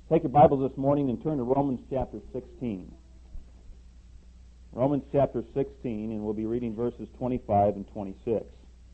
Take your Bibles this morning and turn to Romans chapter 16. Romans chapter 16, and we'll be reading verses 25 and 26.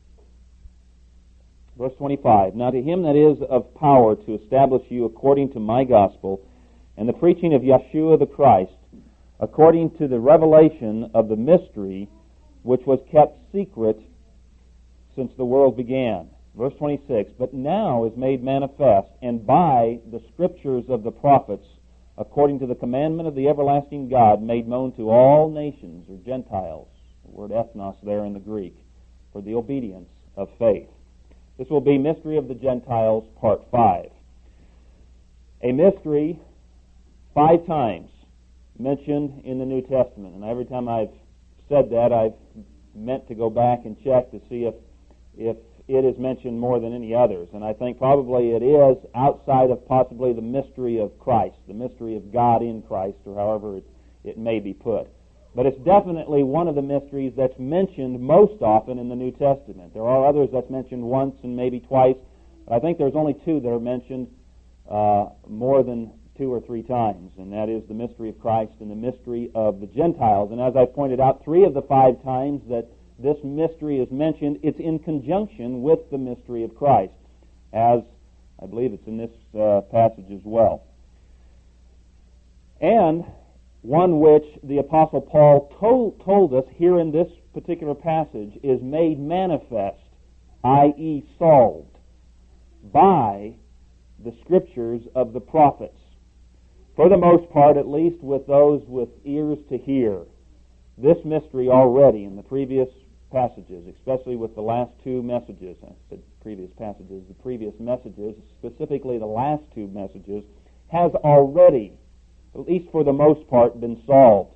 Verse 25, Now to him that is of power to establish you according to my gospel, and the preaching of Yeshua the Christ, according to the revelation of the mystery which was kept secret since the world began. Verse 26, But now is made manifest, and by the scriptures of the prophets, according to the commandment of the everlasting God, made known to all nations, or Gentiles, the word ethnos there in the Greek, for the obedience of faith. This will be Mystery of the Gentiles, Part 5. A mystery 5 times mentioned in the New Testament. And every time I've said that, I've meant to go back and check to see if it is mentioned more than any others. And I think probably it is outside of possibly the mystery of Christ, the mystery of God in Christ, or however it may be put. But it's definitely one of the mysteries that's mentioned most often in the New Testament. There are others that's mentioned once and maybe twice, but I think there's only 2 that are mentioned more than 2 or 3 times, and that is the mystery of Christ and the mystery of the Gentiles. And as I pointed out, 3 of the 5 times that this mystery is mentioned, it's in conjunction with the mystery of Christ, as I believe it's in this passage as well. And one which the Apostle Paul told us here in this particular passage is made manifest, i.e. solved, by the scriptures of the prophets. For the most part, at least with those with ears to hear, this mystery already in the previous passages, especially with the last 2 messages, I said previous passages, the previous messages, specifically the last 2 messages, has already, at least for the most part, been solved.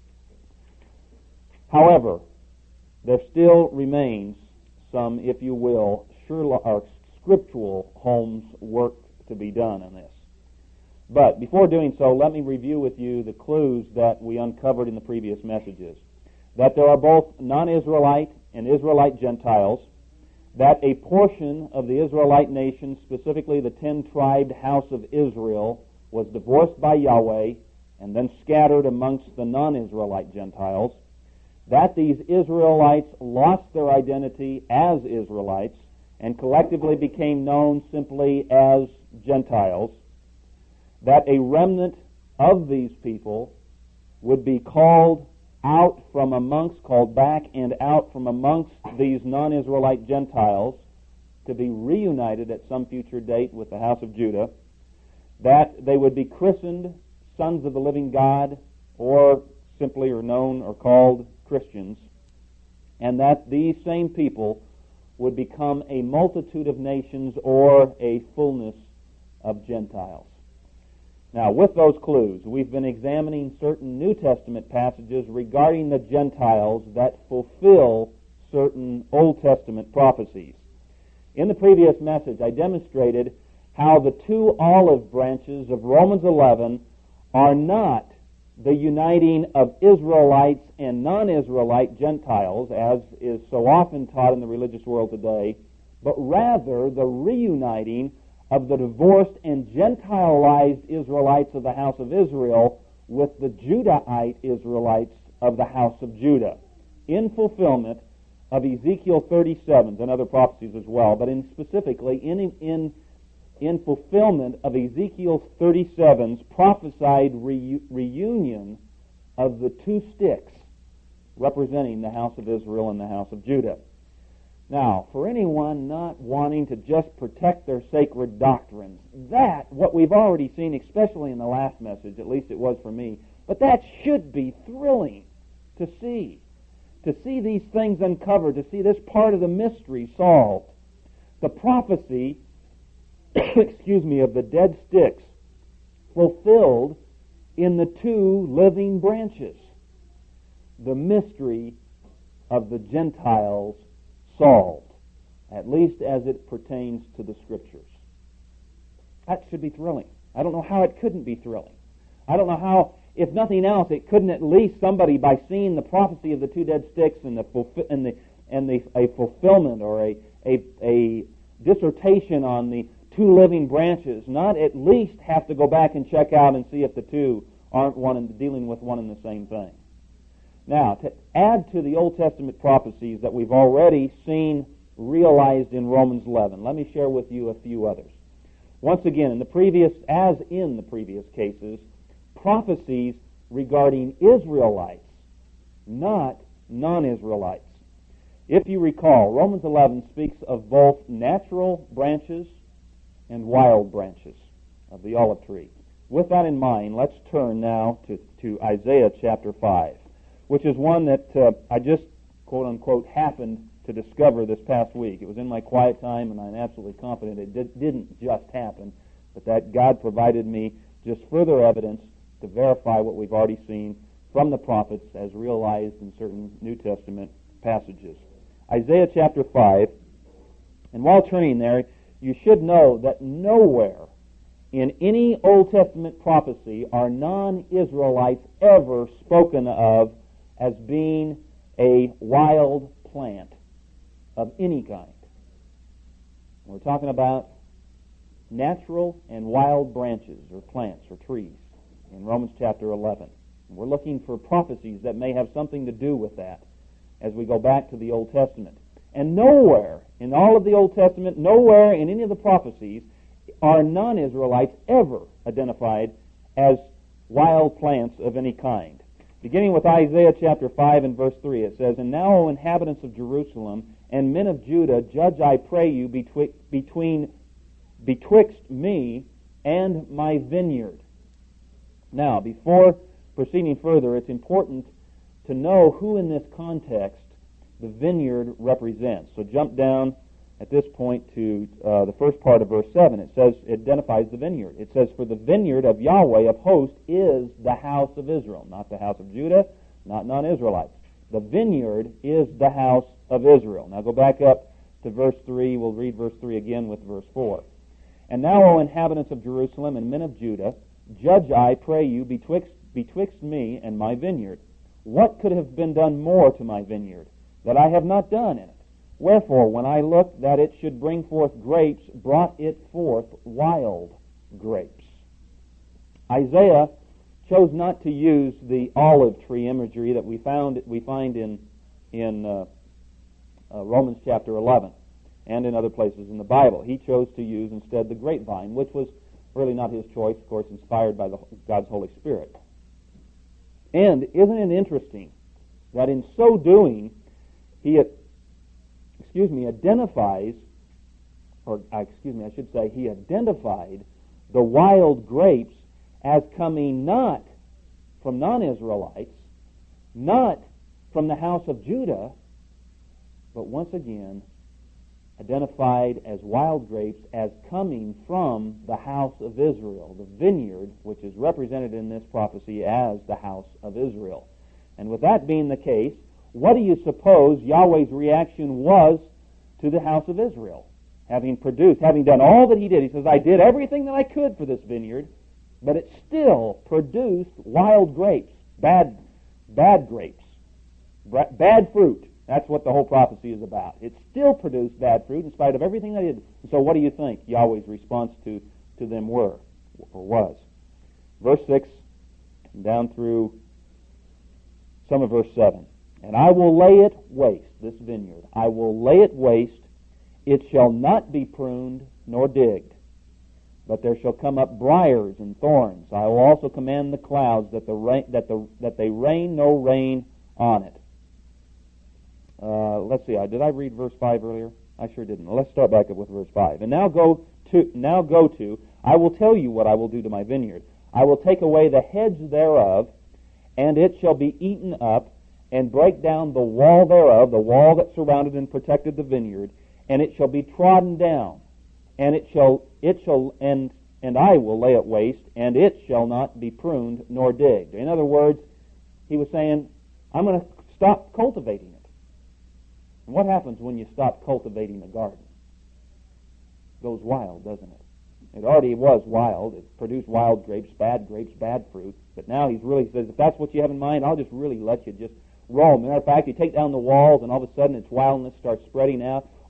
However, there still remains some, if you will, scriptural Holmes work to be done on this. But before doing so, let me review with you the clues that we uncovered in the previous messages. That there are both non-Israelite and Israelite Gentiles, that a portion of the Israelite nation, specifically the 10-tribed house of Israel, was divorced by Yahweh and then scattered amongst the non-Israelite Gentiles, that these Israelites lost their identity as Israelites and collectively became known simply as Gentiles, that a remnant of these people would be called back and out from amongst these non-Israelite Gentiles to be reunited at some future date with the house of Judah, that they would be christened sons of the living God, or simply are known or called Christians, and that these same people would become a multitude of nations or a fullness of Gentiles. Now, with those clues, we've been examining certain New Testament passages regarding the Gentiles that fulfill certain Old Testament prophecies. In the previous message, I demonstrated how the 2 olive branches of Romans 11 are not the uniting of Israelites and non-Israelite Gentiles, as is so often taught in the religious world today, but rather the reuniting of the divorced and Gentilized Israelites of the house of Israel with the Judahite Israelites of the house of Judah, in fulfillment of Ezekiel 37 and other prophecies as well, but specifically in fulfillment of Ezekiel 37's prophesied reunion of the 2 sticks representing the house of Israel and the house of Judah. Now, for anyone not wanting to just protect their sacred doctrines, what we've already seen, especially in the last message, at least it was for me, but that should be thrilling to see these things uncovered, to see this part of the mystery solved. The prophecy, of the dead sticks fulfilled in the 2 living branches. The mystery of the Gentiles solved, at least as it pertains to the Scriptures. That should be thrilling. I don't know how it couldn't be thrilling. I don't know how, if nothing else, it couldn't at least somebody, by seeing the prophecy of the 2 dead sticks and a fulfillment or a dissertation on the two living branches, not at least have to go back and check out and see if the two aren't dealing with one and the same thing. Now, to add to the Old Testament prophecies that we've already seen realized in Romans 11, let me share with you a few others. Once again, as in the previous cases, prophecies regarding Israelites, not non-Israelites. If you recall, Romans 11 speaks of both natural branches and wild branches of the olive tree. With that in mind, let's turn now to Isaiah chapter 5, which is one that I just, quote-unquote, happened to discover this past week. It was in my quiet time, and I'm absolutely confident it didn't just happen, but that God provided me just further evidence to verify what we've already seen from the prophets as realized in certain New Testament passages. Isaiah chapter 5, and while turning there, you should know that nowhere in any Old Testament prophecy are non-Israelites ever spoken of as being a wild plant of any kind. We're talking about natural and wild branches or plants or trees in Romans chapter 11. We're looking for prophecies that may have something to do with that as we go back to the Old Testament. And nowhere in all of the Old Testament, nowhere in any of the prophecies are non-Israelites ever identified as wild plants of any kind. Beginning with Isaiah chapter 5 and verse 3, it says, "And now, O inhabitants of Jerusalem and men of Judah, judge, I pray you, betwixt me and my vineyard." Now, before proceeding further, it's important to know who in this context the vineyard represents. So jump down at this point to the first part of verse 7. It identifies the vineyard. It says, "For the vineyard of Yahweh of hosts is the house of Israel." Not the house of Judah, not non-Israelites. The vineyard is the house of Israel. Now go back up to verse 3. We'll read verse 3 again with verse 4. "And now, O inhabitants of Jerusalem and men of Judah, judge, I pray you, betwixt me and my vineyard. What could have been done more to my vineyard, that I have not done in it? Wherefore, when I looked that it should bring forth grapes, brought it forth wild grapes." Isaiah chose not to use the olive tree imagery that we find in Romans chapter 11 and in other places in the Bible. He chose to use instead the grapevine, which was really not his choice, of course, inspired by God's Holy Spirit. And isn't it interesting that in so doing, he identified the wild grapes as coming not from non-Israelites, not from the house of Judah, but once again identified as wild grapes as coming from the house of Israel, the vineyard, which is represented in this prophecy as the house of Israel. And with that being the case, what do you suppose Yahweh's reaction was to the house of Israel? Having done all that he did, he says, "I did everything that I could for this vineyard, but it still produced wild grapes, bad grapes, bad fruit." That's what the whole prophecy is about. It still produced bad fruit in spite of everything they did. So what do you think Yahweh's response to them was? Verse 6 down through some of verse 7. "And I will lay it waste," this vineyard, "I will lay it waste. It shall not be pruned nor digged, but there shall come up briars and thorns. I will also command the clouds that they rain no rain on it." Let's see. Did I read verse 5 earlier? I sure didn't. Let's start back up with verse 5. "And now go to, I will tell you what I will do to my vineyard. I will take away the hedge thereof, and it shall be eaten up, and break down the wall thereof," the wall that surrounded and protected the vineyard, "and it shall be trodden down, and and I will lay it waste, and it shall not be pruned nor digged." In other words, he was saying, I'm going to stop cultivating it. And what happens when you stop cultivating a garden? It goes wild, doesn't it? It already was wild. It produced wild grapes, bad fruit. But now he really says, if that's what you have in mind, I'll just really let you just roam. Matter of fact, you take down the walls, and all of a sudden its wildness starts spreading out.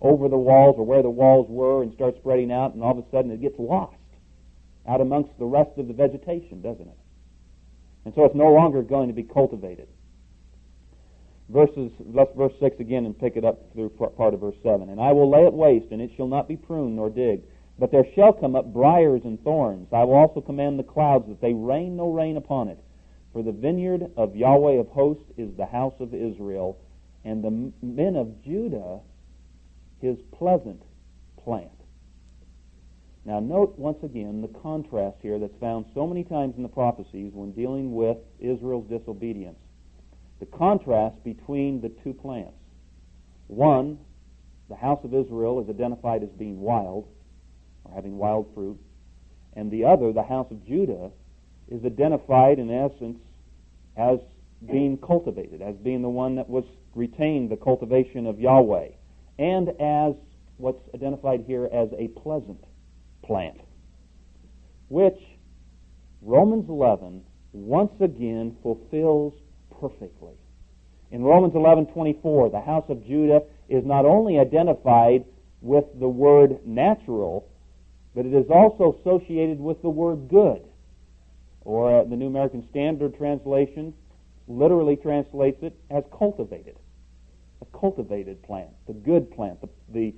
over the walls or where the walls were and starts spreading out, and all of a sudden it gets lost out amongst the rest of the vegetation, doesn't it? And so it's no longer going to be cultivated. Let's verse 6 again and pick it up through part of verse 7. And I will lay it waste, and it shall not be pruned nor digged. But there shall come up briars and thorns. I will also command the clouds that they rain no rain upon it. For the vineyard of Yahweh of hosts is the house of Israel, and the men of Judah his pleasant plant. Now note once again the contrast here that's found so many times in the prophecies when dealing with Israel's disobedience. The contrast between the two plants. One, the house of Israel is identified as being wild, or having wild fruit, and the other, the house of Judah, is identified in essence as being cultivated, as being the one that was retained the cultivation of Yahweh, and as what's identified here as a pleasant plant, which Romans 11 once again fulfills perfectly. In Romans 11:24, the house of Judah is not only identified with the word natural, but it is also associated with the word good. Or the New American Standard Translation literally translates it as cultivated. A cultivated plant, the good plant, the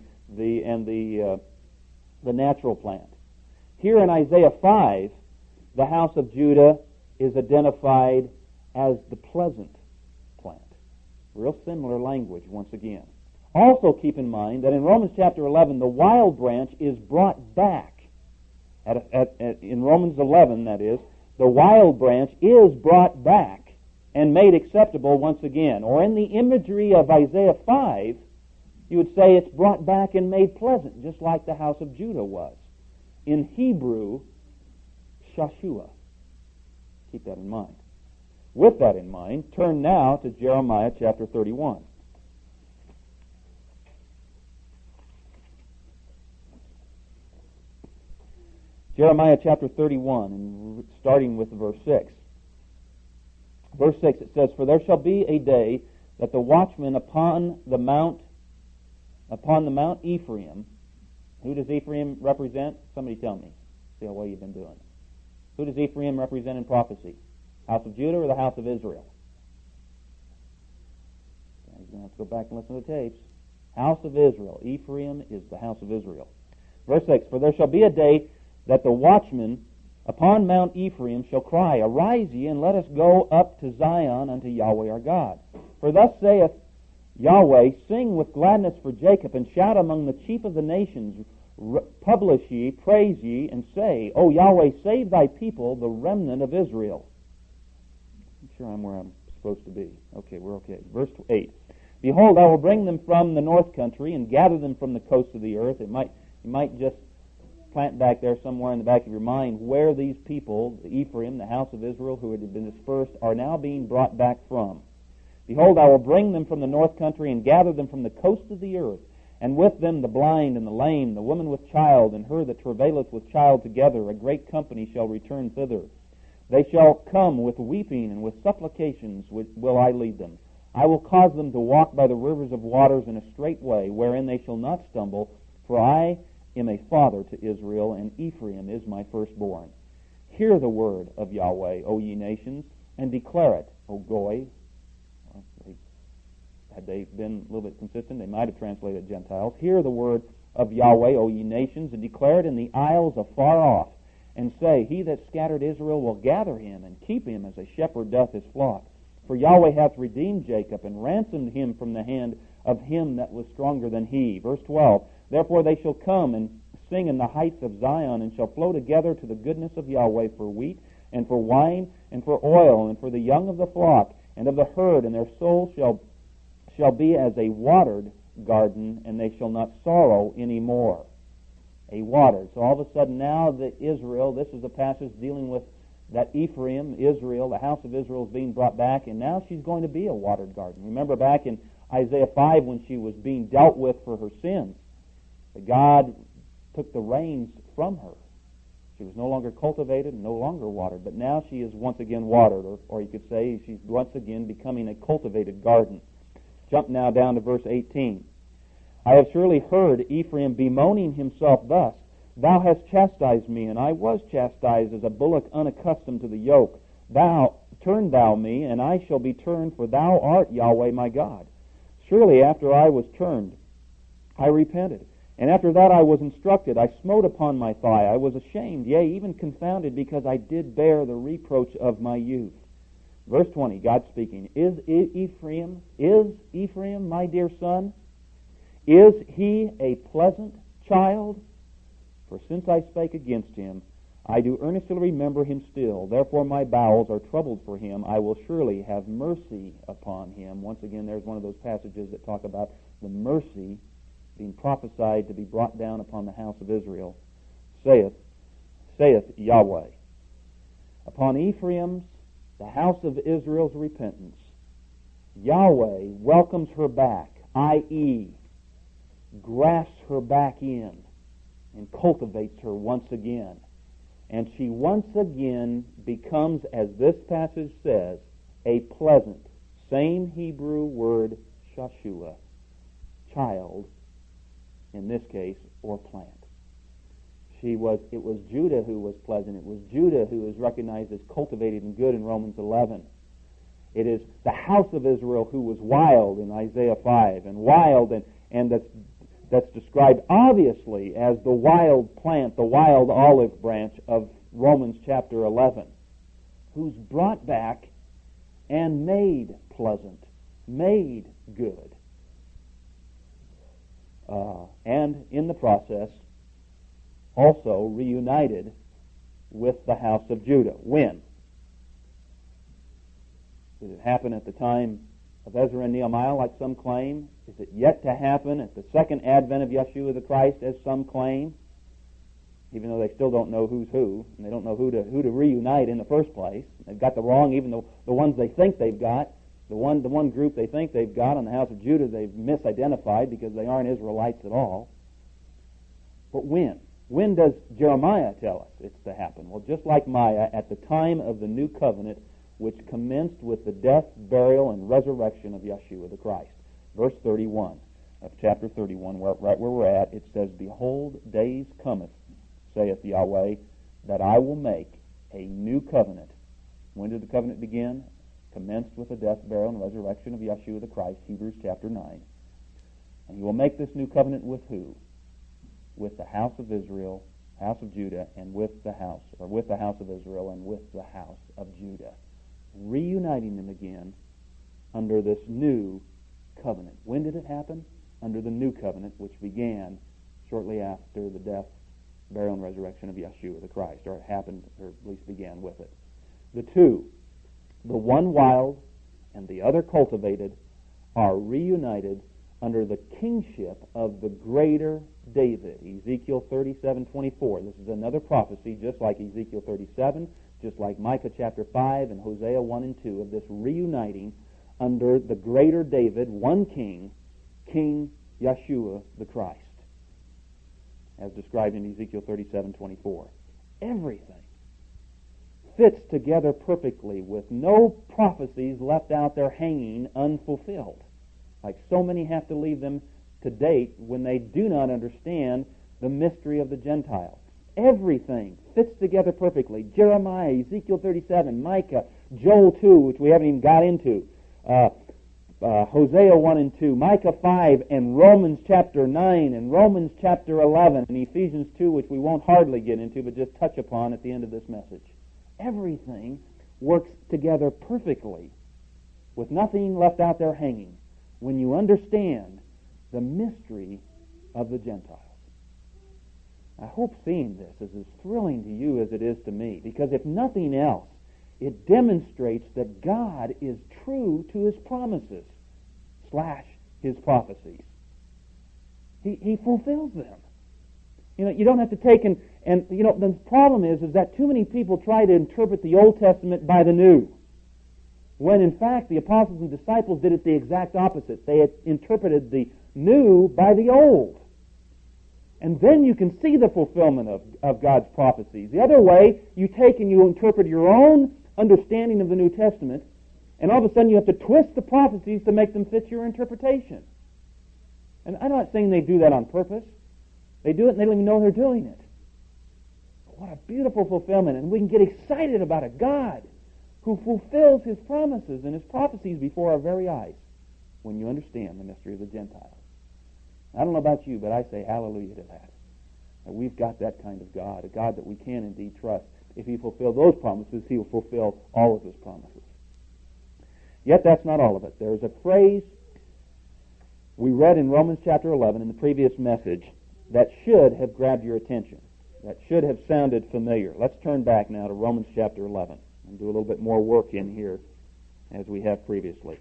natural plant. Here in Isaiah 5, the house of Judah is identified as the pleasant plant. Real similar language once again. Also keep in mind that in Romans chapter 11, the wild branch is brought back. In Romans 11, that is, the wild branch is brought back and made acceptable once again. Or in the imagery of Isaiah 5, you would say it's brought back and made pleasant, just like the house of Judah was. In Hebrew, Shashua. Keep that in mind. With that in mind, turn now to Jeremiah chapter 31. Jeremiah chapter 31, and starting with verse 6. Verse 6, it says, For there shall be a day that the watchman upon the mount Ephraim. Who does Ephraim represent? Somebody tell me. See how well you've been doing. Who does Ephraim represent in prophecy? House of Judah or the house of Israel? You're going to have to go back and listen to the tapes. House of Israel. Ephraim is the house of Israel. Verse 6, For there shall be a day that the watchman upon Mount Ephraim shall cry, Arise ye, and let us go up to Zion unto Yahweh our God. For thus saith Yahweh, Sing with gladness for Jacob, and shout among the chief of the nations. Publish ye, praise ye, and say, O Yahweh, save thy people, the remnant of Israel. I'm sure I'm where I'm supposed to be. Okay, we're okay. Verse 8. Behold, I will bring them from the north country, and gather them from the coasts of the earth. You might just plant back there somewhere in the back of your mind where these people, the Ephraim, the house of Israel, who had been dispersed, are now being brought back from. Behold, I will bring them from the north country and gather them from the coast of the earth, and with them the blind and the lame, the woman with child, and her that travaileth with child together. A great company shall return thither. They shall come with weeping, and with supplications will I lead them. I will cause them to walk by the rivers of waters in a straight way, wherein they shall not stumble, for I am a father to Israel, and Ephraim is my firstborn. Hear the word of Yahweh, O ye nations, and declare it, O Goy. Had they been a little bit consistent, they might have translated Gentiles. Hear the word of Yahweh, O ye nations, and declare it in the isles afar off, and say, He that scattered Israel will gather him, and keep him as a shepherd doth his flock. For Yahweh hath redeemed Jacob, and ransomed him from the hand of him that was stronger than he. Verse 12, Therefore they shall come and sing in the heights of Zion, and shall flow together to the goodness of Yahweh for wheat, and for wine, and for oil, and for the young of the flock, and of the herd, and their soul shall be as a watered garden, and they shall not sorrow any more. A watered. So all of a sudden now that Israel, this is a passage dealing with that Ephraim, Israel, the house of Israel is being brought back, and now she's going to be a watered garden. Remember back in Isaiah 5 when she was being dealt with for her sins, that God took the reins from her. She was no longer cultivated and no longer watered, but now she is once again watered, or you could say she's once again becoming a cultivated garden. Jump now down to verse 18. I have surely heard Ephraim bemoaning himself thus, Thou hast chastised me, and I was chastised as a bullock unaccustomed to the yoke. Turn thou me, and I shall be turned, for thou art Yahweh my God. Surely after I was turned, I repented. And after that I was instructed. I smote upon my thigh. I was ashamed, yea, even confounded, because I did bear the reproach of my youth. Verse 20, God speaking, Is Ephraim my dear son? Is he a pleasant child? For since I spake against him, I do earnestly remember him still. Therefore my bowels are troubled for him. I will surely have mercy upon him. Once again, there's one of those passages that talk about the mercy being prophesied to be brought down upon the house of Israel. Saith Yahweh, upon Ephraim's, the house of Israel's repentance, Yahweh welcomes her back, i.e., grafts her back in and cultivates her once again. And she once again becomes, as this passage says, a pleasant, same Hebrew word, shashua, child, in this case, or plant. It was Judah who was pleasant. It was Judah who is recognized as cultivated and good in Romans 11. It is the house of Israel who was wild in Isaiah 5, and wild, and that's described obviously as the wild plant, the wild olive branch of Romans chapter 11, who's brought back and made pleasant, made good. And in the process, also reunited with the house of Judah. When? Did it happen at the time of Ezra and Nehemiah, like some claim? Is it yet to happen at the second advent of Yeshua the Christ, as some claim? Even though they still don't know who's who, and they don't know who to reunite in the first place. They've got the wrong, even the ones they think they've got. The one group they think they've got on the house of Judah, they've misidentified because they aren't Israelites at all. But when? When does Jeremiah tell us it's to happen? Well, just like Micah, at the time of the new covenant, which commenced with the death, burial, and resurrection of Yeshua the Christ. Verse 31 of chapter 31, right where we're at, it says, Behold, days cometh, saith Yahweh, that I will make a new covenant. When did the covenant begin? Commenced with the death, burial, and resurrection of Yeshua the Christ, Hebrews chapter 9. And he will make this new covenant with who? With the house of Israel, house of Judah, and with the house of Israel and with the house of Judah. Reuniting them again under this new covenant. When did it happen? Under the new covenant, which began shortly after the death, burial, and resurrection of Yeshua the Christ, or it happened, or at least began with it. The two, the one wild and the other cultivated, are reunited under the kingship of the greater David. Ezekiel 37:24. This is another prophecy, just like Ezekiel 37, just like Micah chapter 5 and Hosea 1 and 2, of this reuniting under the greater David, one king, King Yeshua the Christ, as described in Ezekiel 37:24. Everything fits together perfectly, with no prophecies left out there hanging unfulfilled, like so many have to leave them to date when they do not understand the mystery of the Gentiles. Everything fits together perfectly. Jeremiah, Ezekiel 37, Micah, Joel 2, which we haven't even got into, Hosea 1 and 2, Micah 5, and Romans chapter 9, and Romans chapter 11, and Ephesians 2, which we won't hardly get into, but just touch upon at the end of this message. Everything works together perfectly, with nothing left out there hanging, when you understand the mystery of the Gentiles. I hope seeing this is as thrilling to you as it is to me, because if nothing else, it demonstrates that God is true to His promises / His prophecies. He fulfills them. You don't have to take and the problem is that too many people try to interpret the Old Testament by the New, when in fact the apostles and disciples did it the exact opposite. They had interpreted the New by the Old. And then you can see the fulfillment of God's prophecies. The other way, you take and you interpret your own understanding of the New Testament, and all of a sudden you have to twist the prophecies to make them fit your interpretation. And I'm not saying they do that on purpose. They do it and they don't even know they're doing it. But what a beautiful fulfillment. And we can get excited about a God who fulfills His promises and His prophecies before our very eyes when you understand the mystery of the Gentiles. I don't know about you, but I say hallelujah to that. That we've got that kind of God, a God that we can indeed trust. If He fulfills those promises, He will fulfill all of His promises. Yet that's not all of it. There's a phrase we read in Romans chapter 11 in the previous message that should have grabbed your attention, that should have sounded familiar. Let's turn back now to Romans chapter 11 and do a little bit more work in here as we have previously.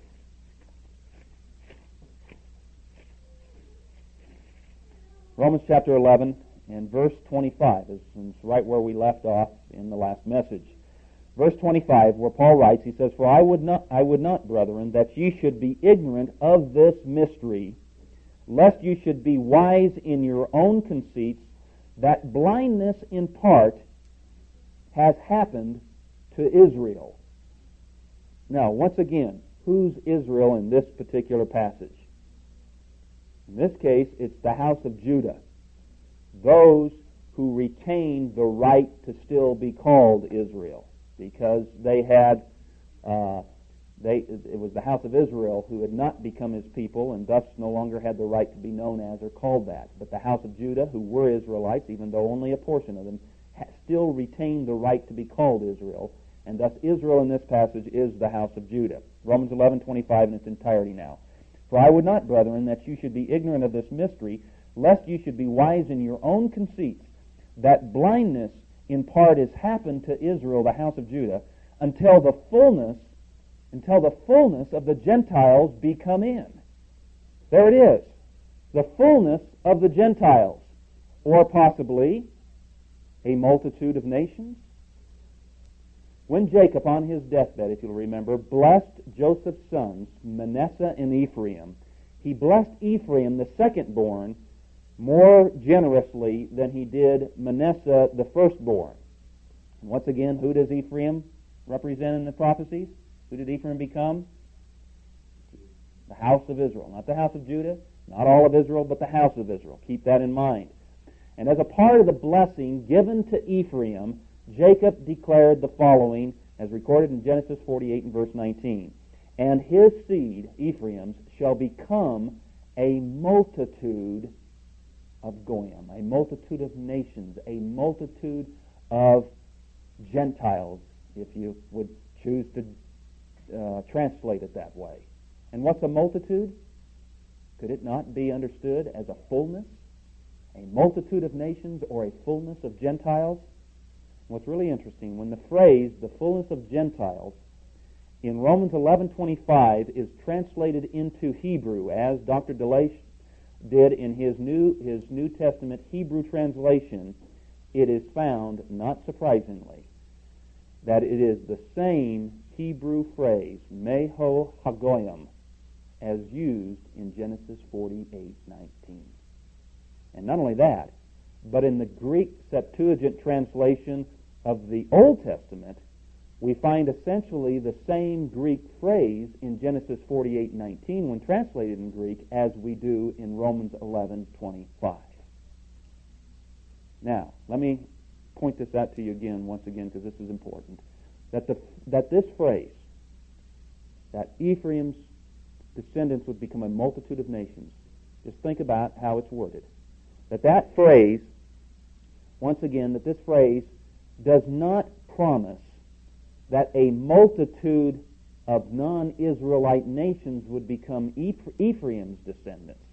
Romans chapter 11 and verse 25 is right where we left off in the last message. Verse 25, where Paul writes, he says, "For I would not, brethren, that ye should be ignorant of this mystery, lest you should be wise in your own conceits, that blindness in part has happened to Israel." Now, once again, who's Israel in this particular passage? In this case, it's the house of Judah, those who retain the right to still be called Israel, because they had, it was the house of Israel who had not become His people and thus no longer had the right to be known as or called that. But the house of Judah, who were Israelites, even though only a portion of them, still retained the right to be called Israel, and thus Israel in this passage is the house of Judah. Romans 11:25 in its entirety now. "For I would not, brethren, that you should be ignorant of this mystery, lest you should be wise in your own conceits, that blindness in part is happened to Israel, the house of Judah, until the fullness of the Gentiles be come in." There it is. The fullness of the Gentiles. Or possibly a multitude of nations. When Jacob, on his deathbed, if you'll remember, blessed Joseph's sons, Manasseh and Ephraim, he blessed Ephraim, the second-born, more generously than he did Manasseh, the firstborn. And once again, who does Ephraim represent in the prophecies? Who did Ephraim become? The house of Israel. Not the house of Judah, not all of Israel, but the house of Israel. Keep that in mind. And as a part of the blessing given to Ephraim, Jacob declared the following, as recorded in Genesis 48 and verse 19. "And his seed, Ephraim's, shall become a multitude of Goyim," a multitude of nations, a multitude of Gentiles, if you would choose to translate it that way. And what's a multitude? Could it not be understood as a fullness? A multitude of nations or a fullness of Gentiles? What's really interesting, when the phrase, the fullness of Gentiles, in Romans 11:25 is translated into Hebrew, as Dr. DeLache did in his New Testament Hebrew translation, it is found, not surprisingly, that it is the same Hebrew phrase, Meho Hagoyim, as used in Genesis 48:19. And not only that, but in the Greek Septuagint translation of the Old Testament, we find essentially the same Greek phrase in Genesis 48:19 when translated in Greek as we do in Romans 11:25. Now, let me point this out to you once again, because this is important. That this phrase, that Ephraim's descendants would become a multitude of nations, just think about how it's worded. That phrase, once again, that this phrase does not promise that a multitude of non-Israelite nations would become Ephraim's descendants,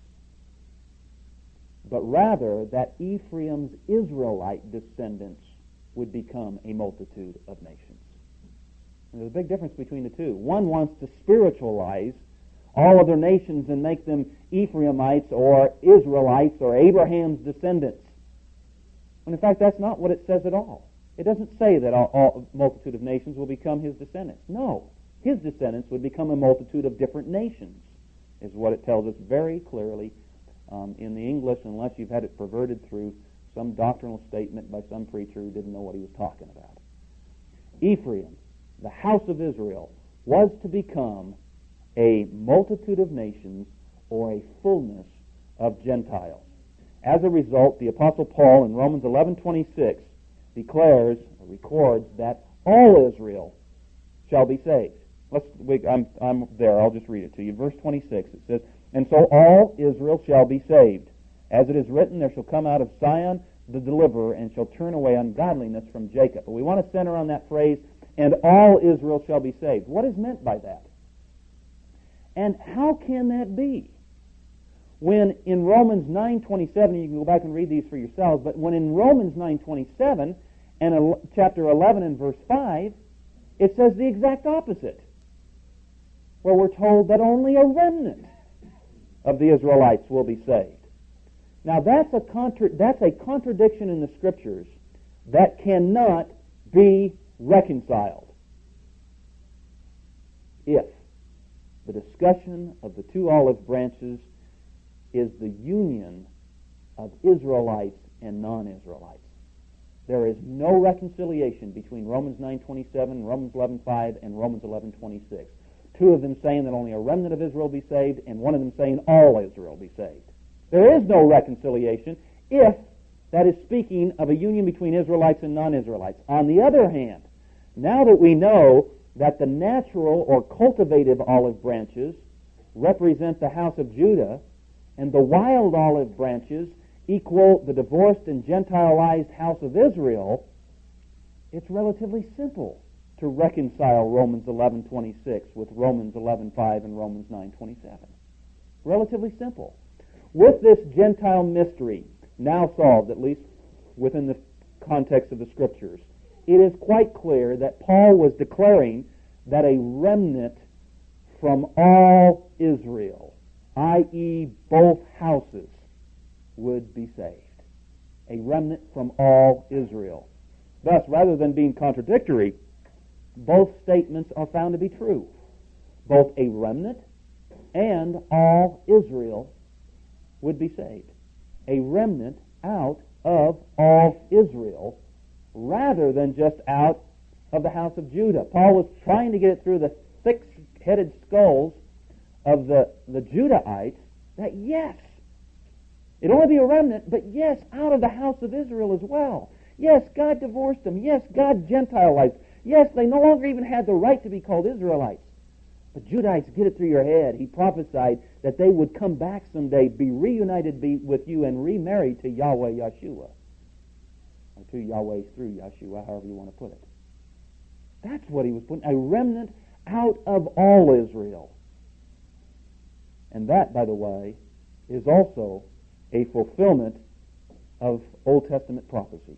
but rather that Ephraim's Israelite descendants would become a multitude of nations. And there's a big difference between the two. One wants to spiritualize all other nations and make them Ephraimites or Israelites or Abraham's descendants. When in fact that's not what it says at all. It doesn't say that a multitude of nations will become his descendants. No. His descendants would become a multitude of different nations, is what it tells us very clearly in the English, unless you've had it perverted through some doctrinal statement by some preacher who didn't know what he was talking about. Ephraim, the house of Israel, was to become a multitude of nations or a fullness of Gentiles. As a result, the Apostle Paul in Romans 11:26 declares, or records, that all Israel shall be saved. I'm there. I'll just read it to you. Verse 26, it says, "And so all Israel shall be saved. As it is written, there shall come out of Zion the deliverer, and shall turn away ungodliness from Jacob." But we want to center on that phrase, "and all Israel shall be saved." What is meant by that? And how can that be? When in Romans 9:27, you can go back and read these for yourselves, but when in Romans 9:27 and chapter 11 and verse 5, it says the exact opposite, where we're told that only a remnant of the Israelites will be saved. Now that's a contradiction in the Scriptures that cannot be reconciled if the discussion of the two olive branches is the union of Israelites and non-Israelites. There is no reconciliation between Romans 9:27, Romans 11:5, and Romans 11:26. Two of them saying that only a remnant of Israel be saved, and one of them saying all Israel be saved. There is no reconciliation if that is speaking of a union between Israelites and non-Israelites. On the other hand, now that we know that the natural or cultivative olive branches represent the house of Judah, and the wild olive branches equal the divorced and Gentileized house of Israel, it's relatively simple to reconcile Romans 11:26 with Romans 11:5 and Romans 9:27. Relatively simple. With this Gentile mystery now solved, at least within the context of the Scriptures, it is quite clear that Paul was declaring that a remnant from all Israel, i.e. both houses, would be saved. A remnant from all Israel. Thus, rather than being contradictory, both statements are found to be true. Both a remnant and all Israel would be saved. A remnant out of all Israel rather than just out of the house of Judah. Paul was trying to get it through the thick-headed skulls of the Judahites that yes, it'd only be a remnant, but yes, out of the house of Israel as well. Yes, God divorced them. Yes, God Gentilized. Yes, they no longer even had the right to be called Israelites. But Judahites, get it through your head. He prophesied that they would come back someday, be reunited with you, and remarried to Yahweh Yeshua. Or to Yahweh through Yeshua, however you want to put it. That's what he was putting. A remnant out of all Israel. And that, by the way, is also a fulfillment of Old Testament prophecy.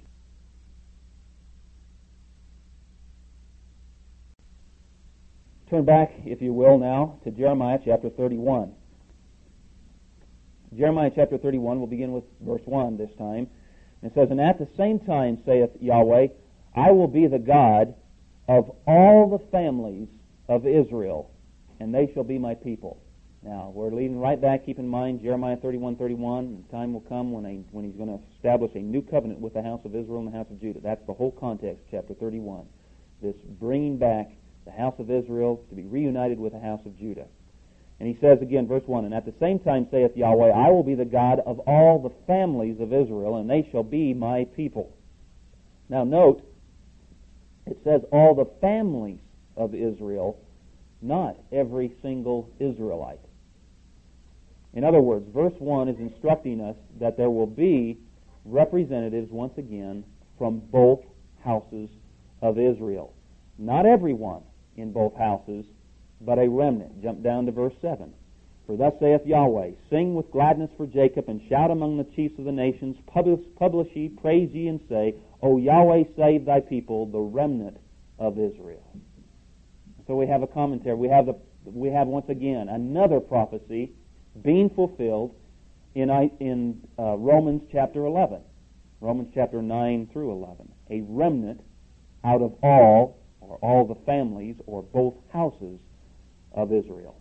Turn back, if you will, now to Jeremiah chapter 31. Jeremiah chapter 31, we'll begin with verse 1 this time. And it says, "And at the same time, saith Yahweh, I will be the God of all the families of Israel, and they shall be my people." Now, we're leading right back. Keep in mind, Jeremiah 31:31. The time will come when he's going to establish a new covenant with the house of Israel and the house of Judah. That's the whole context, chapter 31. This bringing back the house of Israel to be reunited with the house of Judah. And he says again, verse 1, "And at the same time saith Yahweh, I will be the God of all the families of Israel, and they shall be my people." Now note, it says all the families of Israel, not every single Israelite. In other words, verse 1 is instructing us that there will be representatives, once again, from both houses of Israel. Not everyone in both houses, but a remnant. Jump down to verse 7. "For thus saith Yahweh, Sing with gladness for Jacob, and shout among the chiefs of the nations. Publish ye, praise ye, and say, O Yahweh, save thy people, the remnant of Israel." So we have a commentary. We have once again another prophecy being fulfilled in Romans chapter 11. Romans chapter 9 through 11. A remnant out of all, or all the families, or both houses of Israel.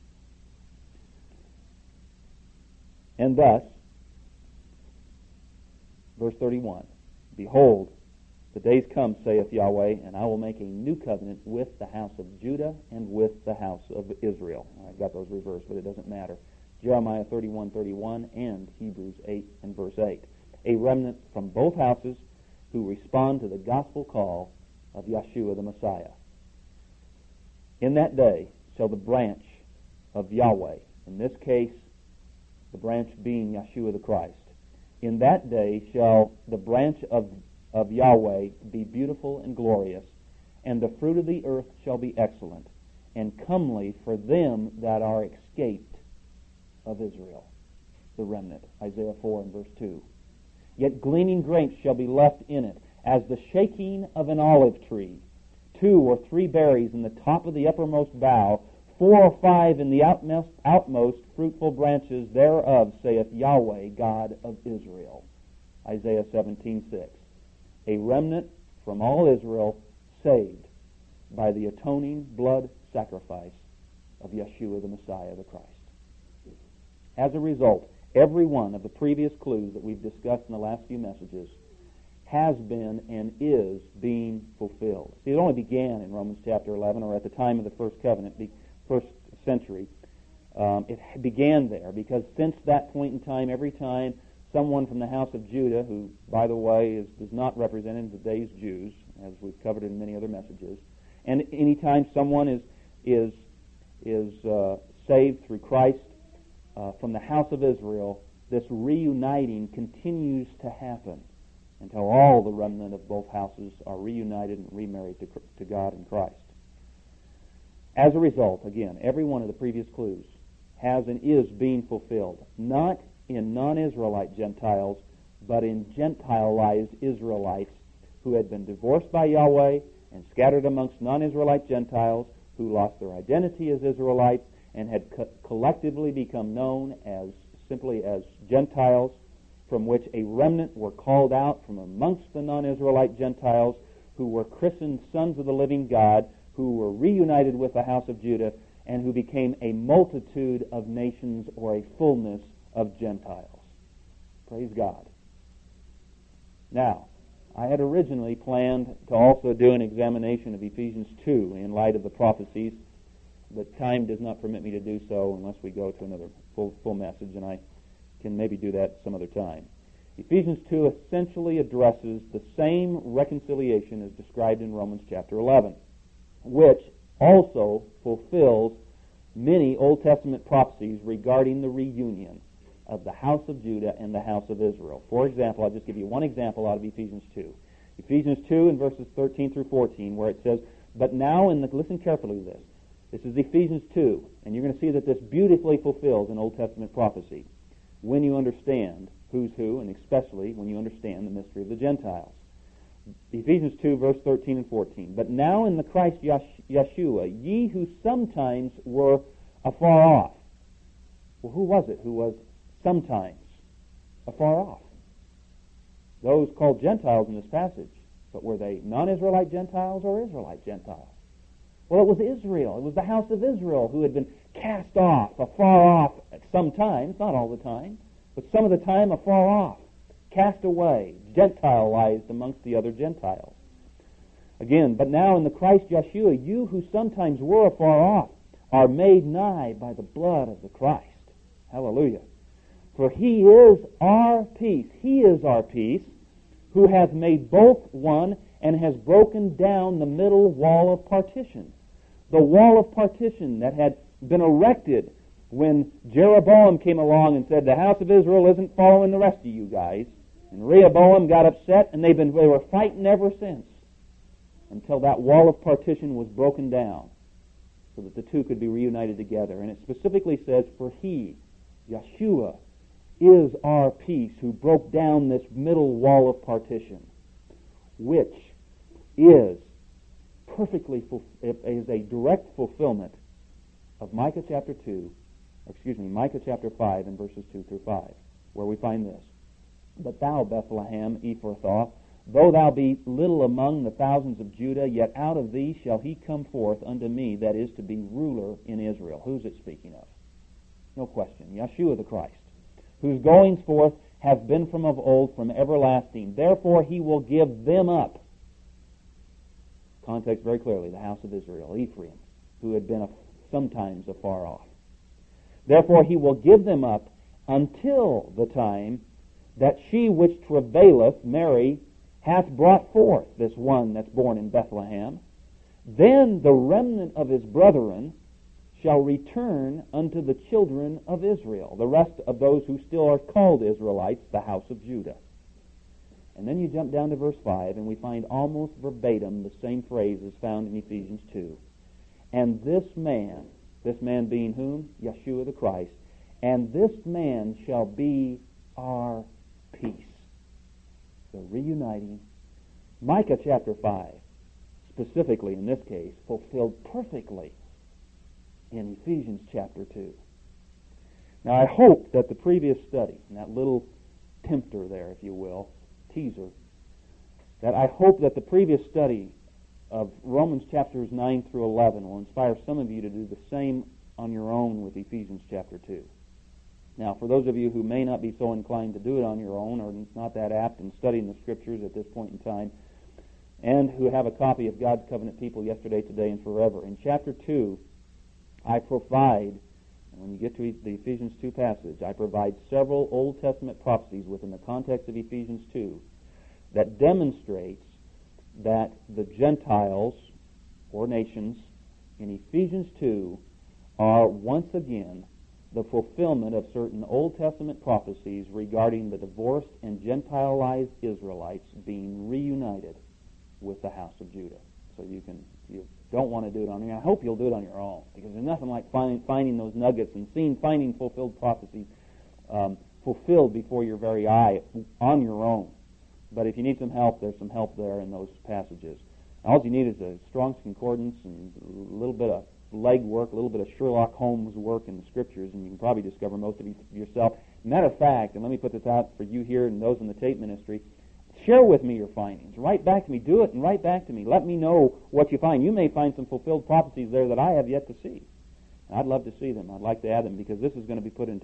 And thus, verse 31, "Behold, the days come, saith Yahweh, and I will make a new covenant with the house of Judah and with the house of Israel." I've got those reversed, but it doesn't matter. Jeremiah 31:31, and Hebrews 8 and verse 8. A remnant from both houses who respond to the gospel call of Yeshua the Messiah. In that day shall the branch of Yahweh, in this case the branch being Yeshua the Christ, in that day shall the branch of Yahweh be beautiful and glorious, and the fruit of the earth shall be excellent, and comely for them that are escaped of Israel, the remnant. Isaiah 4 and verse 2. Yet gleaning grapes shall be left in it, as the shaking of an olive tree. 2 or 3 berries in the top of the uppermost bough, 4 or 5 in the outmost fruitful branches thereof, saith Yahweh, God of Israel. Isaiah 17:6. A remnant from all Israel saved by the atoning blood sacrifice of Yeshua the Messiah, the Christ. As a result, every one of the previous clues that we've discussed in the last few messages has been and is being fulfilled. See, it only began in Romans chapter 11, or at the time of the first covenant, the first century. It began there, because since that point in time, every time someone from the house of Judah, who, by the way, is not represented in today's Jews, as we've covered in many other messages, and any time someone is saved through Christ from the house of Israel, this reuniting continues to happen until all the remnant of both houses are reunited and remarried to God in Christ. As a result, again, every one of the previous clues has and is being fulfilled, not in non-Israelite Gentiles, but in Gentileized Israelites who had been divorced by Yahweh and scattered amongst non-Israelite Gentiles who lost their identity as Israelites and had collectively become known as simply as Gentiles, from which a remnant were called out from amongst the non-Israelite Gentiles who were christened sons of the living God, who were reunited with the house of Judah, and who became a multitude of nations, or a fullness of Gentiles. Praise God. Now, I had originally planned to also do an examination of Ephesians 2 in light of the prophecies, but time does not permit me to do so unless we go to another full message, and I can maybe do that some other time. Ephesians 2 essentially addresses the same reconciliation as described in Romans chapter 11, which also fulfills many Old Testament prophecies regarding the reunion of the house of Judah and the house of Israel. For example, I'll just give you one example out of Ephesians 2. Ephesians 2 in verses 13 through 14, where it says, but now listen carefully to this. This is Ephesians 2, and you're going to see that this beautifully fulfills an Old Testament prophecy when you understand who's who, and especially when you understand the mystery of the Gentiles. Ephesians 2, verse 13 and 14. But now in the Christ Yeshua, ye who sometimes were afar off. Well, who was it who was sometimes afar off? Those called Gentiles in this passage. But were they non-Israelite Gentiles or Israelite Gentiles? Well, it was Israel. It was the house of Israel who had been cast off, afar off at some times, not all the time, but some of the time afar off, cast away, Gentileized amongst the other Gentiles. Again, but now in the Christ Yeshua, you who sometimes were afar off are made nigh by the blood of the Christ. Hallelujah. For he is our peace. He is our peace, who hath made both one and has broken down the middle wall of partition. The wall of partition that had been erected when Jeroboam came along and said, the house of Israel isn't following the rest of you guys. And Rehoboam got upset, and they were fighting ever since, until that wall of partition was broken down so that the two could be reunited together. And it specifically says, for he, Yeshua, is our peace, who broke down this middle wall of partition, which is a direct fulfillment of Micah chapter 5 and verses 2 through 5, where we find this. But thou, Bethlehem Ephrathah, though thou be little among the thousands of Judah, yet out of thee shall he come forth unto me that is to be ruler in Israel. Who's it speaking of? No question. Yeshua the Christ, whose goings forth have been from of old, from everlasting. Therefore he will give them up. Context very clearly, the house of Israel, Ephraim, who had been sometimes afar off. Therefore he will give them up until the time that she which travaileth, Mary, hath brought forth this one that's born in Bethlehem. Then the remnant of his brethren shall return unto the children of Israel, the rest of those who still are called Israelites, the house of Judah. And then you jump down to verse 5, and we find almost verbatim the same phrase as found in Ephesians 2. And this man being whom? Yeshua the Christ. And this man shall be our peace. So reuniting. Micah chapter 5, specifically in this case, fulfilled perfectly in Ephesians chapter 2. Now I hope that the previous study, and that little tempter there, if you will, teaser, that I hope that the previous study of Romans chapters 9 through 11 will inspire some of you to do the same on your own with Ephesians chapter 2. Now, for those of you who may not be so inclined to do it on your own, or not that apt in studying the Scriptures at this point in time, and who have a copy of God's Covenant People Yesterday, Today, and Forever, in chapter 2, I provide, and when you get to the Ephesians 2 passage, I provide several Old Testament prophecies within the context of Ephesians 2 that demonstrates that the Gentiles, or nations, in Ephesians 2 are once again the fulfillment of certain Old Testament prophecies regarding the divorced and Gentilized Israelites being reunited with the house of Judah. So you don't want to do it on your own. I hope you'll do it on your own, because there's nothing like finding those nuggets and finding fulfilled prophecies fulfilled before your very eye on your own. But if you need some help, there's some help there in those passages. All you need is a Strong's Concordance and a little bit of legwork, a little bit of Sherlock Holmes work in the Scriptures, and you can probably discover most of it yourself. Matter of fact, and let me put this out for you here and those in the tape ministry, share with me your findings. Write back to me. Do it and write back to me. Let me know what you find. You may find some fulfilled prophecies there that I have yet to see. I'd love to see them. I'd like to add them, because this is going to be put into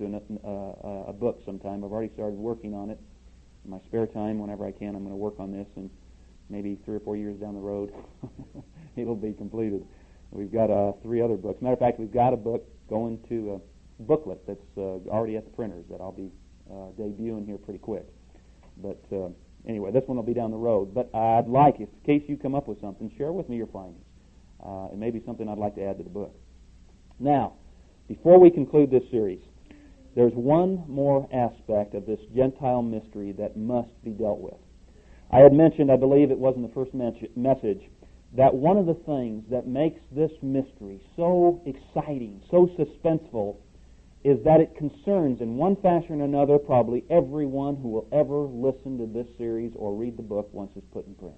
a book sometime. I've already started working on it. In my spare time, whenever I can, I'm going to work on this, and maybe 3 or 4 years down the road, it'll be completed. We've got 3 other books. Matter of fact, we've got a book going to a booklet that's already at the printers that I'll be debuting here pretty quick. But anyway, this one will be down the road. But I'd like, in case you come up with something, share with me your findings. It may be something I'd like to add to the book. Now, before we conclude this series, there's one more aspect of this Gentile mystery that must be dealt with. I had mentioned, I believe it was in the first message, that one of the things that makes this mystery so exciting, so suspenseful, is that it concerns, in one fashion or another, probably everyone who will ever listen to this series or read the book once it's put in print.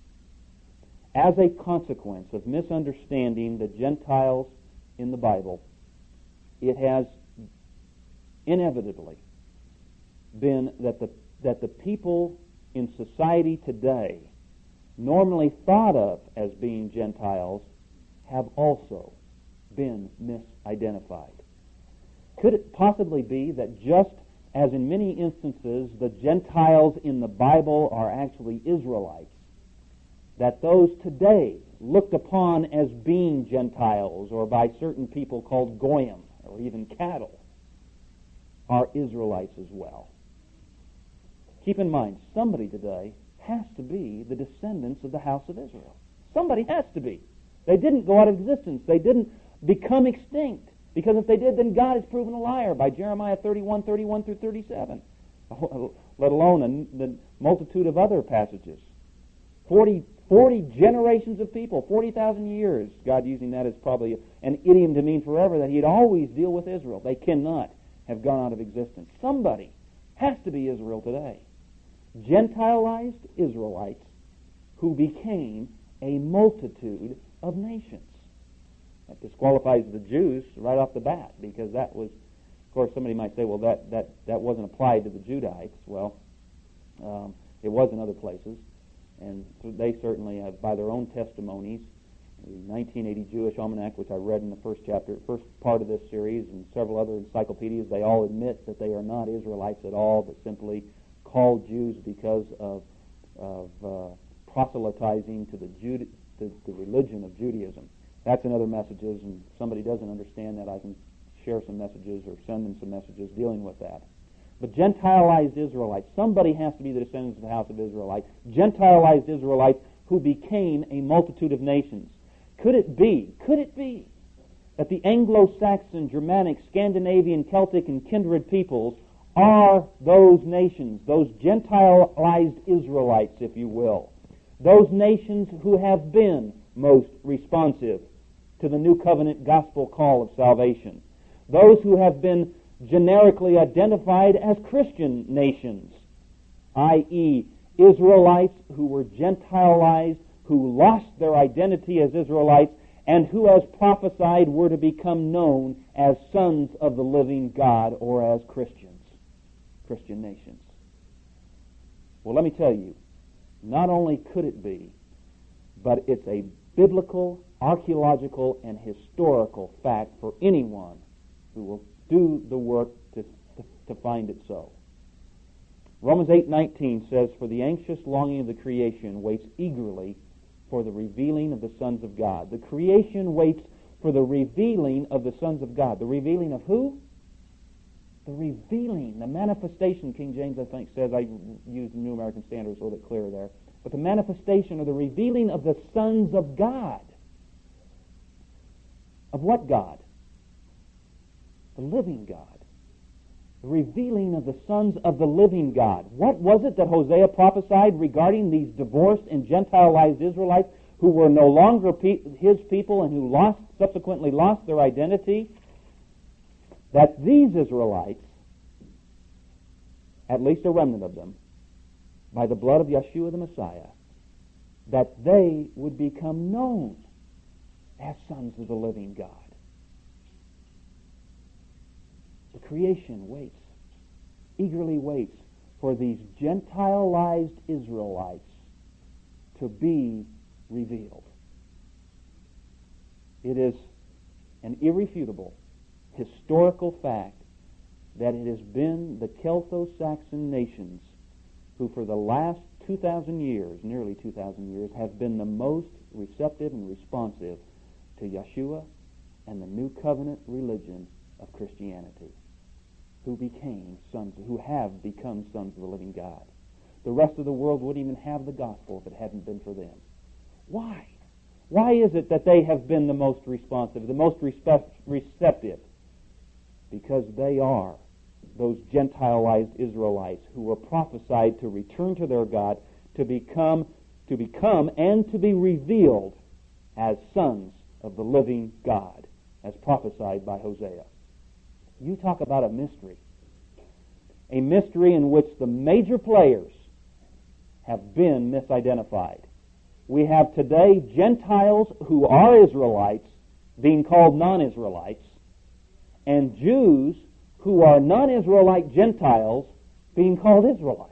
As a consequence of misunderstanding the Gentiles in the Bible, it has inevitably been that the people in society today, normally thought of as being Gentiles, have also been misidentified. Could it possibly be that just as in many instances the Gentiles in the Bible are actually Israelites, that those today looked upon as being Gentiles, or by certain people called Goyim, or even cattle, are Israelites as well? Keep in mind, somebody today has to be the descendants of the house of Israel. Somebody has to be. They didn't go out of existence. They didn't become extinct. Because if they did, then God is proven a liar by Jeremiah 31 through 37, let alone the multitude of other passages. 40 generations of people, 40,000 years, God using that as probably an idiom to mean forever, that He'd always deal with Israel. They cannot have gone out of existence. Somebody has to be Israel today. Gentilized Israelites who became a multitude of nations. That disqualifies the Jews right off the bat, because that was, of course, somebody might say, well, that wasn't applied to the Judahites. Well, it was in other places, and they certainly have, by their own testimonies, the 1980 Jewish Almanac, which I read in the first part of this series, and several other encyclopedias, they all admit that they are not Israelites at all, but simply called Jews because of proselytizing to the religion of Judaism. That's in other messages, and if somebody doesn't understand that, I can share some messages or send them some messages dealing with that. But Gentilized Israelites, somebody has to be the descendants of the house of Israelites, Gentilized Israelites who became a multitude of nations. Could it be that the Anglo-Saxon, Germanic, Scandinavian, Celtic, and kindred peoples are those nations, those Gentilized Israelites, if you will, those nations who have been most responsive to the New Covenant gospel call of salvation, those who have been generically identified as Christian nations, i.e., Israelites who were Gentilized, who lost their identity as Israelites, and who, as prophesied, were to become known as sons of the living God or as Christians, Christian nations. Well, let me tell you, not only could it be, but it's a biblical, archaeological, and historical fact for anyone who will do the work to find it so. Romans 8:19 says, "For the anxious longing of the creation waits eagerly for the revealing of the sons of God." The creation waits for the revealing of the sons of God. The revealing of who? The revealing, the manifestation, King James, I think, says, I used the New American Standard, it's a little bit clearer there, but the manifestation or the revealing of the sons of God. Of what God? The living God. The revealing of the sons of the living God. What was it that Hosea prophesied regarding these divorced and Gentilized Israelites who were no longer his people and who subsequently lost their identity? That these Israelites, at least a remnant of them, by the blood of Yeshua the Messiah, that they would become known as sons of the living God. The creation waits, eagerly waits for these Gentilized Israelites to be revealed. It is an irrefutable historical fact that it has been the Celto-Saxon nations who for the last 2,000 years, nearly 2,000 years, have been the most receptive and responsive to Yeshua and the new covenant religion of Christianity, who have become sons of the living God. The rest of the world wouldn't even have the gospel if it hadn't been for them. Why? Why is it that they have been the most responsive, the most receptive? Because they are those Gentilized Israelites who were prophesied to return to their God, to become and to be revealed as sons of the living God, as prophesied by Hosea. You talk about a mystery in which the major players have been misidentified. We have today Gentiles who are Israelites being called non-Israelites, and Jews who are non-Israelite Gentiles being called Israelites.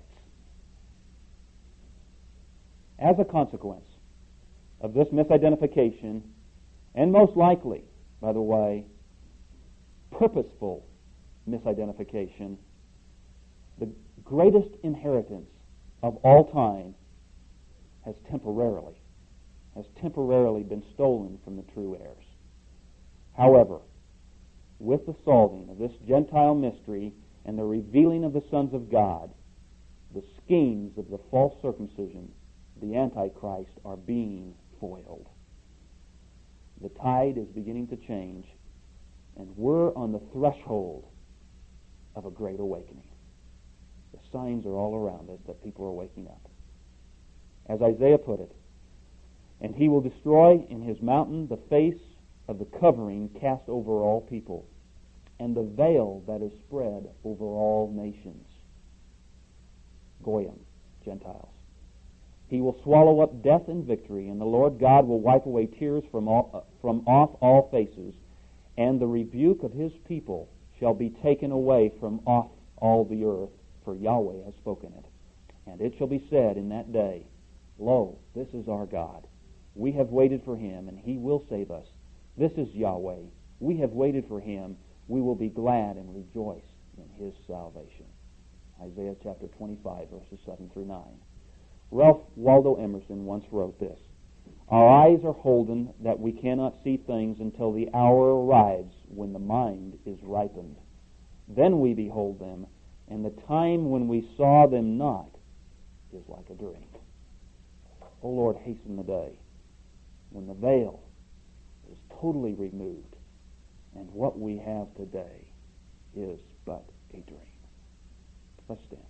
As a consequence of this misidentification, and most likely, by the way, purposeful misidentification, the greatest inheritance of all time has temporarily been stolen from the true heirs. However, with the solving of this Gentile mystery and the revealing of the sons of God, the schemes of the false circumcision, the Antichrist, are being foiled. The tide is beginning to change, and we're on the threshold of a great awakening. The signs are all around us that people are waking up. As Isaiah put it, "And he will destroy in his mountain the face of the covering cast over all people, and the veil that is spread over all nations." Goyim, Gentiles. "He will swallow up death and victory, and the Lord God will wipe away tears from off all faces, and the rebuke of his people shall be taken away from off all the earth, for Yahweh has spoken it. And it shall be said in that day, Lo, this is our God. We have waited for him, and he will save us. This is Yahweh. We have waited for him. We will be glad and rejoice in his salvation." Isaiah chapter 25, verses 7 through 9. Ralph Waldo Emerson once wrote this: Our eyes are holden that we cannot see things until the hour arrives when the mind is ripened. Then we behold them, and the time when we saw them not is like a dream. O Lord, hasten the day when the veil is totally removed, and what we have today is but a dream. Let's stand.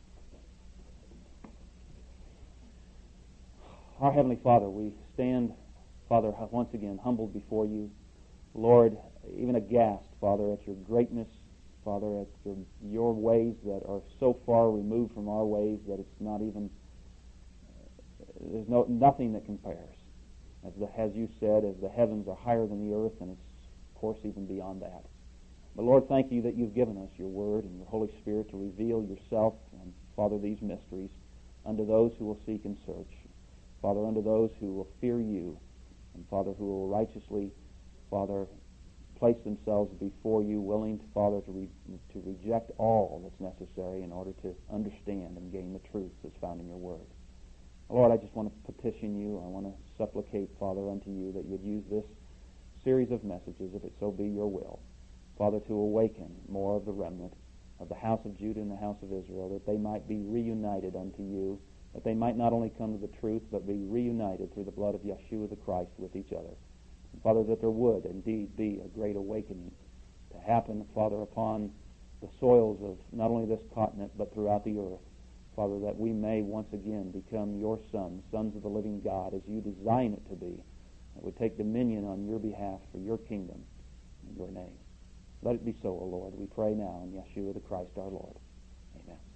Our Heavenly Father, we stand, Father, once again humbled before you. Lord, even aghast, Father, at your greatness, Father, at your ways that are so far removed from our ways that it's not even, there's nothing that compares. As you said, as the heavens are higher than the earth, and it's, of course, even beyond that. But Lord, thank you that you've given us your Word and your Holy Spirit to reveal yourself and, Father, these mysteries unto those who will seek and search. Father, unto those who will fear you, and Father, who will righteously, Father, place themselves before you, willing, Father, to reject all that's necessary in order to understand and gain the truth that's found in your Word. Lord, I just want to petition you. I want to supplicate, Father, unto you that you'd use this series of messages, if it so be your will, Father, to awaken more of the remnant of the house of Judah and the house of Israel, that they might be reunited unto you, that they might not only come to the truth, but be reunited through the blood of Yeshua the Christ with each other. And Father, that there would indeed be a great awakening to happen, Father, upon the soils of not only this continent, but throughout the earth. Father, that we may once again become your sons, sons of the living God, as you design it to be, that would take dominion on your behalf for your kingdom in your name. Let it be so, O Lord. We pray now in Yeshua the Christ our Lord. Amen.